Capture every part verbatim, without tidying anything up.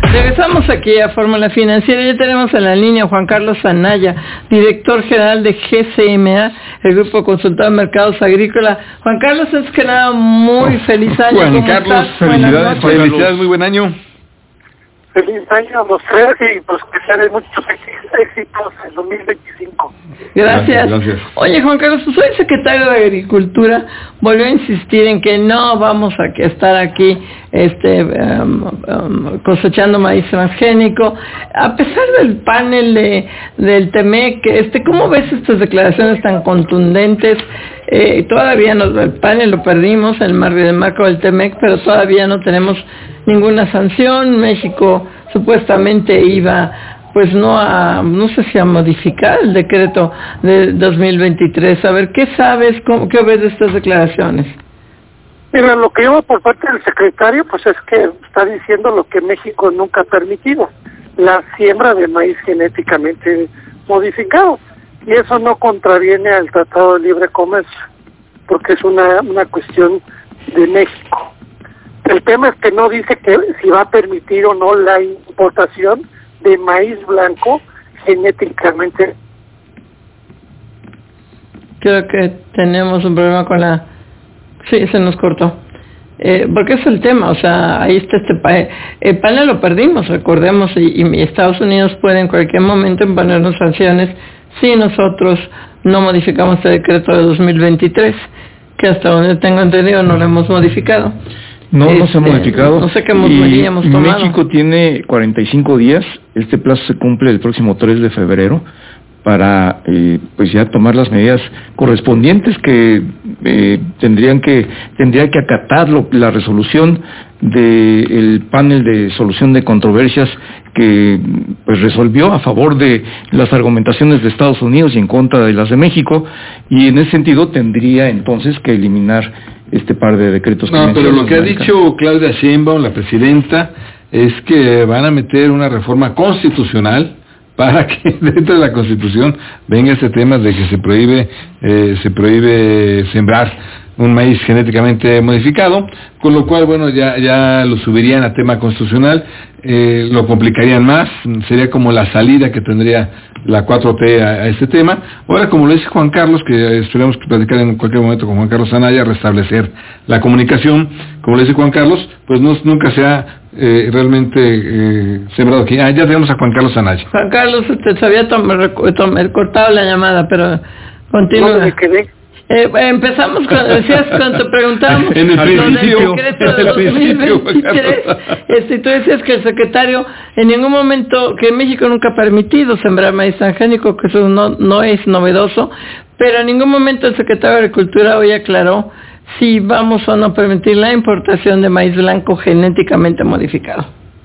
Regresamos aquí a Fórmula Financiera. Ya tenemos en la línea a Juan Carlos Anaya, director general de G C M A, el Grupo Consultor de Mercados Agrícolas. Juan Carlos, es que nada, muy feliz año. Juan Carlos, estás? felicidades, felicidades, muy buen año. Feliz año a los tres y pues que sean de muchos éxitos en dos mil veinticinco. Gracias. Gracias, gracias. Oye, Juan Carlos, pues hoy el secretario de Agricultura volvió a insistir en que no vamos a estar aquí este um, um, cosechando maíz transgénico. A pesar del panel de, del Temec, este, ¿cómo ves estas declaraciones tan contundentes? Eh, todavía no, el panel lo perdimos en el, el marco del Temec, pero todavía no tenemos ninguna sanción. México supuestamente iba, pues no a, no sé si a modificar el decreto de dos mil veintitrés. A ver, ¿qué sabes? Cómo, ¿Qué ves de estas declaraciones? Mira, lo que yo por parte del secretario, pues es que está diciendo lo que México nunca ha permitido, la siembra de maíz genéticamente modificado. Y eso no contraviene al Tratado de Libre Comercio, porque es una, una cuestión de México. El tema es que no dice que si va a permitir o no la importación de maíz blanco genéticamente. Creo que tenemos un problema con la... Sí, se nos cortó. Eh, porque es el tema, o sea, ahí está este país. El panel lo perdimos, recordemos, y, y Estados Unidos puede en cualquier momento imponernos sanciones si nosotros no modificamos este decreto de dos mil veintitrés, que hasta donde tengo entendido no lo hemos modificado. No, este, no se ha modificado. No sé qué medida hemos tomado. México tiene cuarenta y cinco días, este plazo se cumple el próximo tres de febrero, para eh, pues ya tomar las medidas correspondientes que eh, tendrían que tendría que acatarlo la resolución del panel de solución de controversias que pues resolvió a favor de las argumentaciones de Estados Unidos y en contra de las de México, y en ese sentido tendría entonces que eliminar este par de decretos. No, pero lo que ha dicho Claudia Sheinbaum, la presidenta, es que van a meter una reforma constitucional para que dentro de la Constitución venga este tema de que se prohíbe eh, se prohíbe sembrar un maíz genéticamente modificado, con lo cual, bueno, ya ya lo subirían a tema constitucional, eh, lo complicarían más, sería como la salida que tendría la cuatro T a, a este tema. Ahora, como lo dice Juan Carlos, que esperemos platicar en cualquier momento con Juan Carlos Anaya, restablecer la comunicación, como lo dice Juan Carlos, pues no, nunca se ha eh, realmente eh, sembrado aquí. Ah, ya tenemos a Juan Carlos Anaya. Juan Carlos, usted se había tomar, tomar, cortado la llamada, pero continúa. ¿Dónde me quedé? Eh, empezamos con, decías, cuando te preguntábamos en el principio, el decreto de dos mil veintitrés, este, tú decías que el secretario en ningún momento, que México nunca ha permitido sembrar maíz transgénico, que eso no, no es novedoso, pero en ningún momento el secretario de Agricultura hoy aclaró si vamos o no a permitir la importación de maíz blanco genéticamente modificado.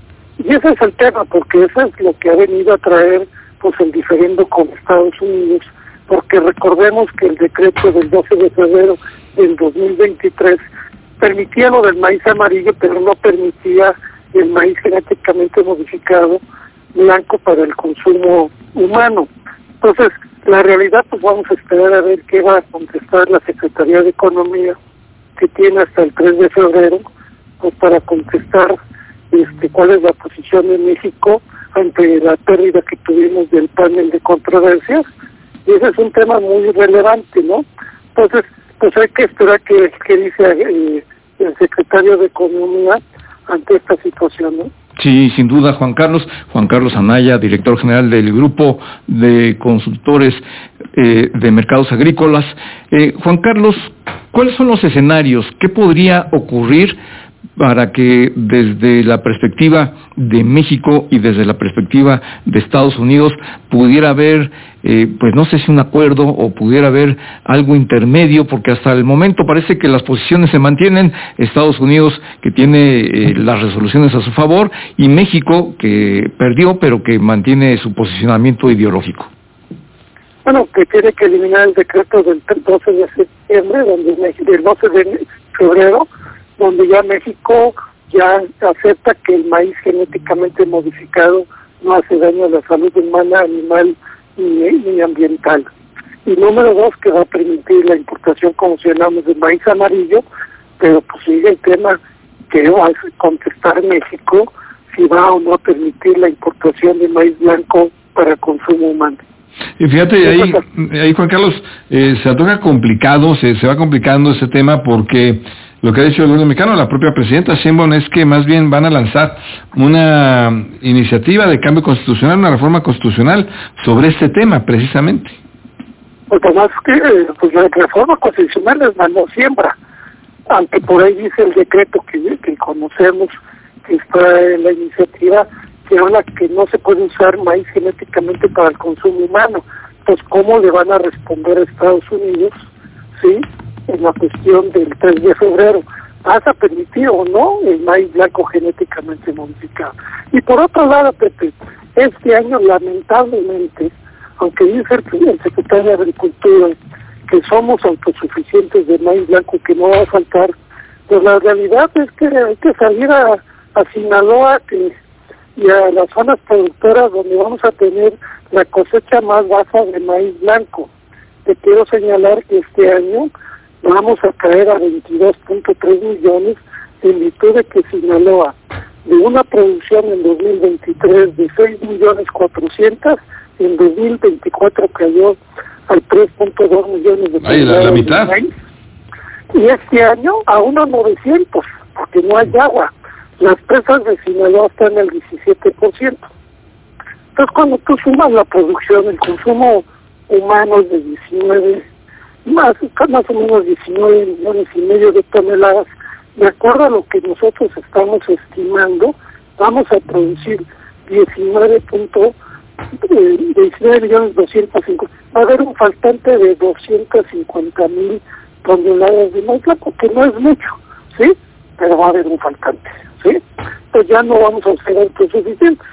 Y ese es el tema, porque eso es lo que ha venido a traer pues el diferendo con Estados Unidos, porque recordemos que el decreto del doce de febrero del dos mil veintitrés permitía lo del maíz amarillo, pero no permitía el maíz genéticamente modificado blanco para el consumo humano. Entonces, la realidad, pues vamos a esperar a ver qué va a contestar la Secretaría de Economía, que tiene hasta el tres de febrero, pues para contestar este cuál es la posición de México ante la pérdida que tuvimos del panel de controversias. Y ese es un tema muy relevante, ¿no? Entonces, pues hay que esperar qué que dice eh, el secretario de Economía ante esta situación, ¿no? Sí, sin duda, Juan Carlos. Juan Carlos Anaya, director general del Grupo de Consultores eh, de Mercados Agrícolas. Eh, Juan Carlos, ¿cuáles son los escenarios? ¿Qué podría ocurrir para que desde la perspectiva de México y desde la perspectiva de Estados Unidos pudiera haber, eh, pues no sé si un acuerdo o pudiera haber algo intermedio, porque hasta el momento parece que las posiciones se mantienen, Estados Unidos que tiene eh, las resoluciones a su favor y México que perdió pero que mantiene su posicionamiento ideológico? Bueno, que tiene que eliminar el decreto del doce de septiembre, donde del doce de febrero, donde ya México ya acepta que el maíz genéticamente modificado no hace daño a la salud humana, animal ni, ni ambiental. Y número dos, que va a permitir la importación, como mencionamos, de maíz amarillo, pero pues sigue el tema que va a contestar México si va o no a permitir la importación de maíz blanco para consumo humano. Y fíjate, ahí, ahí Juan Carlos, eh, se antoja complicado, se, se va complicando ese tema porque lo que ha dicho el gobierno mexicano, la propia presidenta Sheinbaum, es que más bien van a lanzar una iniciativa de cambio constitucional, una reforma constitucional sobre este tema, precisamente. Porque además que eh, pues la reforma constitucional es mano siembra, aunque por ahí dice el decreto que, que conocemos, que está en la iniciativa, que habla que no se puede usar maíz genéticamente para el consumo humano. Entonces, ¿cómo le van a responder a Estados Unidos, sí, en la cuestión del tres de febrero? ¿Vas a permitir o no el maíz blanco genéticamente modificado? Y por otro lado, Pepe, este año lamentablemente, aunque dice el, el secretario de Agricultura que somos autosuficientes de maíz blanco, que no va a faltar, pues la realidad es que hay que salir a, a Sinaloa que, y a las zonas productoras donde vamos a tener la cosecha más baja de maíz blanco. Te quiero señalar que este año vamos a caer a veintidós punto tres millones en virtud de que Sinaloa, de una producción en dos mil veintitrés de seis millones cuatrocientos, en dos mil veinticuatro cayó al tres punto dos millones de Ay, la, la mitad. maíz, y este año a unos novecientos, porque no hay agua. Las presas de Sinaloa están al diecisiete por ciento. Entonces, cuando tú sumas la producción, el consumo humano es de diecinueve, más, más o menos diecinueve millones y medio de toneladas, de acuerdo a lo que nosotros estamos estimando, vamos a producir diecinueve punto diecinueve millones doscientos cincuenta. Va a haber un faltante de doscientos cincuenta mil toneladas de maíz blanco, que no es mucho, ¿sí? Pero va a haber un faltante, ¿sí? Pues ya no vamos a ser autosuficientes.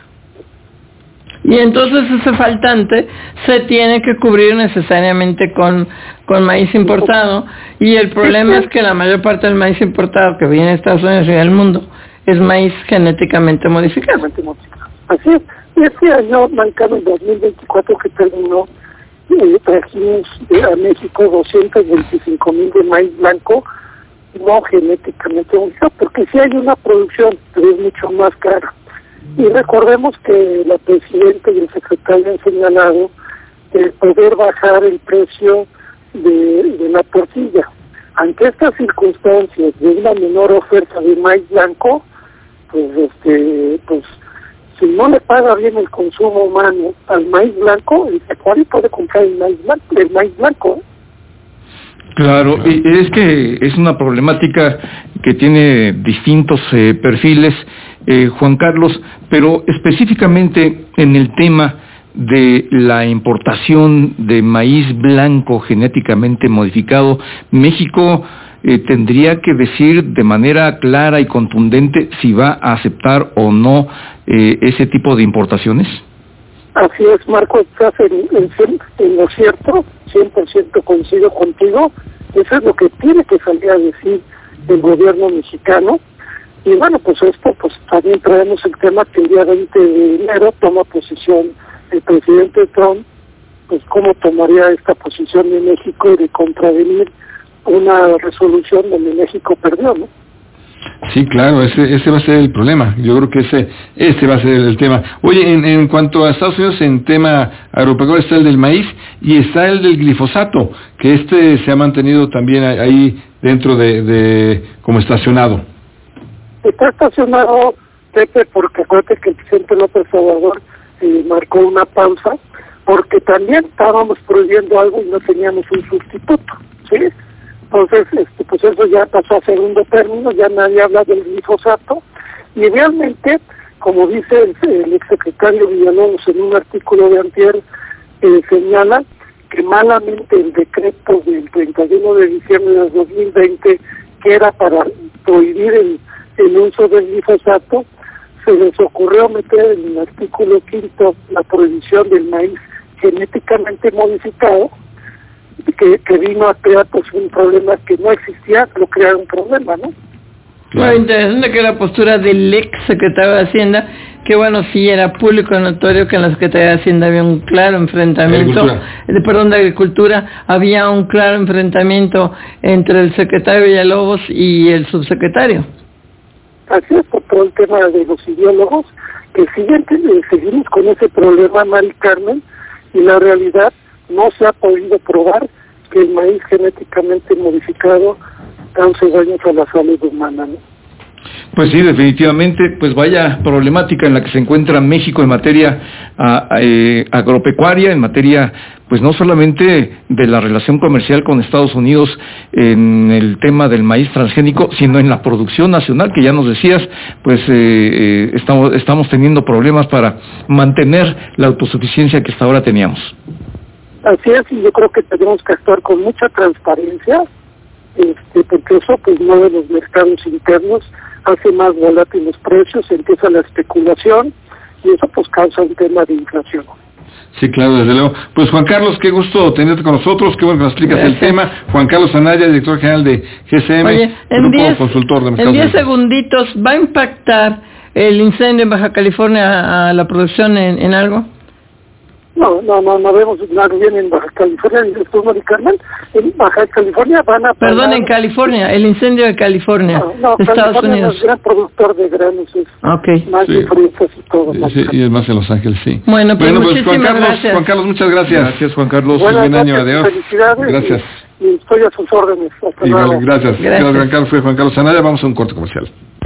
Y entonces ese faltante se tiene que cubrir necesariamente con, con maíz importado, y el problema es que la mayor parte del maíz importado que viene de Estados Unidos y del mundo es maíz genéticamente modificado. Así es. Y este año, marcado en dos mil veinticuatro que terminó, eh, trajimos de, a México doscientos veinticinco mil de maíz blanco no genéticamente modificado, porque sí hay una producción, pero es mucho más cara. Y recordemos que la presidenta y el secretario han señalado el poder bajar el precio de, de la tortilla. Ante estas circunstancias de una menor oferta de maíz blanco, pues este, pues si no le paga bien el consumo humano al maíz blanco, el pecuario puede comprar el maíz blanco, el maíz blanco. ¿eh? Claro, y es que es una problemática que tiene distintos eh, perfiles, eh, Juan Carlos, pero específicamente en el tema de la importación de maíz blanco genéticamente modificado, México eh, tendría que decir de manera clara y contundente si va a aceptar o no eh, ese tipo de importaciones. Así es, Marco, estás en, en, en lo cierto, cien por ciento coincido contigo. Eso es lo que tiene que salir a decir el gobierno mexicano. Y bueno, pues esto, pues también traemos el tema que el día veinte de enero toma posición el presidente Trump, pues cómo tomaría esta posición de México y de contravenir una resolución donde México perdió, ¿no? Sí, claro, ese ese va a ser el problema. Yo creo que ese ese va a ser el tema. Oye, en, en cuanto a Estados Unidos, en tema agropecuario está el del maíz y está el del glifosato, que este se ha mantenido también ahí dentro de, de como estacionado. Está estacionado, Pepe, porque acuérdate que el presidente López Obrador eh, marcó una pausa, porque también estábamos prohibiendo algo y no teníamos un sustituto, ¿sí? Entonces, este, pues eso ya pasó a segundo término, ya nadie habla del glifosato, y realmente, como dice el, el exsecretario Villalobos en un artículo de antier, eh, señala que malamente el decreto del treinta y uno de diciembre de dos mil veinte, que era para prohibir el, el uso del glifosato, se les ocurrió meter en el artículo quinto la prohibición del maíz genéticamente modificado, que, que vino a crear pues un problema que no existía, lo crea un problema, ¿no? Claro. Lo interesante que la postura del ex secretario de Hacienda, que bueno, sí era público y notorio que en la Secretaría de Hacienda había un claro enfrentamiento, de, perdón, de Agricultura, había un claro enfrentamiento entre el secretario Villalobos y el subsecretario. Así es, por todo el tema de los ideólogos, que siguen, eh, seguimos con ese problema, Mari Carmen, y la realidad no se ha podido probar que el maíz genéticamente modificado cause daños a la salud humana, ¿no? Pues sí, definitivamente, pues vaya problemática en la que se encuentra México en materia a, a, eh, agropecuaria, en materia, pues no solamente de la relación comercial con Estados Unidos en el tema del maíz transgénico, sino en la producción nacional, que ya nos decías, pues eh, eh, estamos, estamos teniendo problemas para mantener la autosuficiencia que hasta ahora teníamos. Así es, y yo creo que tenemos que actuar con mucha transparencia, este, porque eso pues mueve los mercados internos, hace más volátiles los precios, empieza la especulación y eso pues causa un tema de inflación. Sí, claro, desde luego. Pues Juan Carlos, qué gusto tenerte con nosotros, qué bueno que nos explicas Gracias. el tema. Juan Carlos Anaya, director general de G S M, Oye, en Grupo diez, Consultor de Mercados. En diez segunditos, ¿va a impactar el incendio en Baja California a la producción en, en algo? No, no, no, no vemos nada bien en Baja California, en el Mari Carmen. En Baja California van a... Perdón, pagar... en California, el incendio de California, no, no, de Estados California Unidos. Es un gran productor de granos, es okay. más sí. de frutas y todo. Sí, sí, y es más en Los Ángeles, sí. Bueno, pues, bueno, pues muchísimas Juan Carlos, gracias. Juan Carlos, muchas gracias. Gracias, Juan Carlos. Buenas Buen año, noches, adiós. Felicidades. Gracias. Y, y estoy a sus órdenes. Hasta Igual, luego. gracias. Gracias. Juan Carlos, fue Juan Carlos Anaya. Vamos a un corte comercial.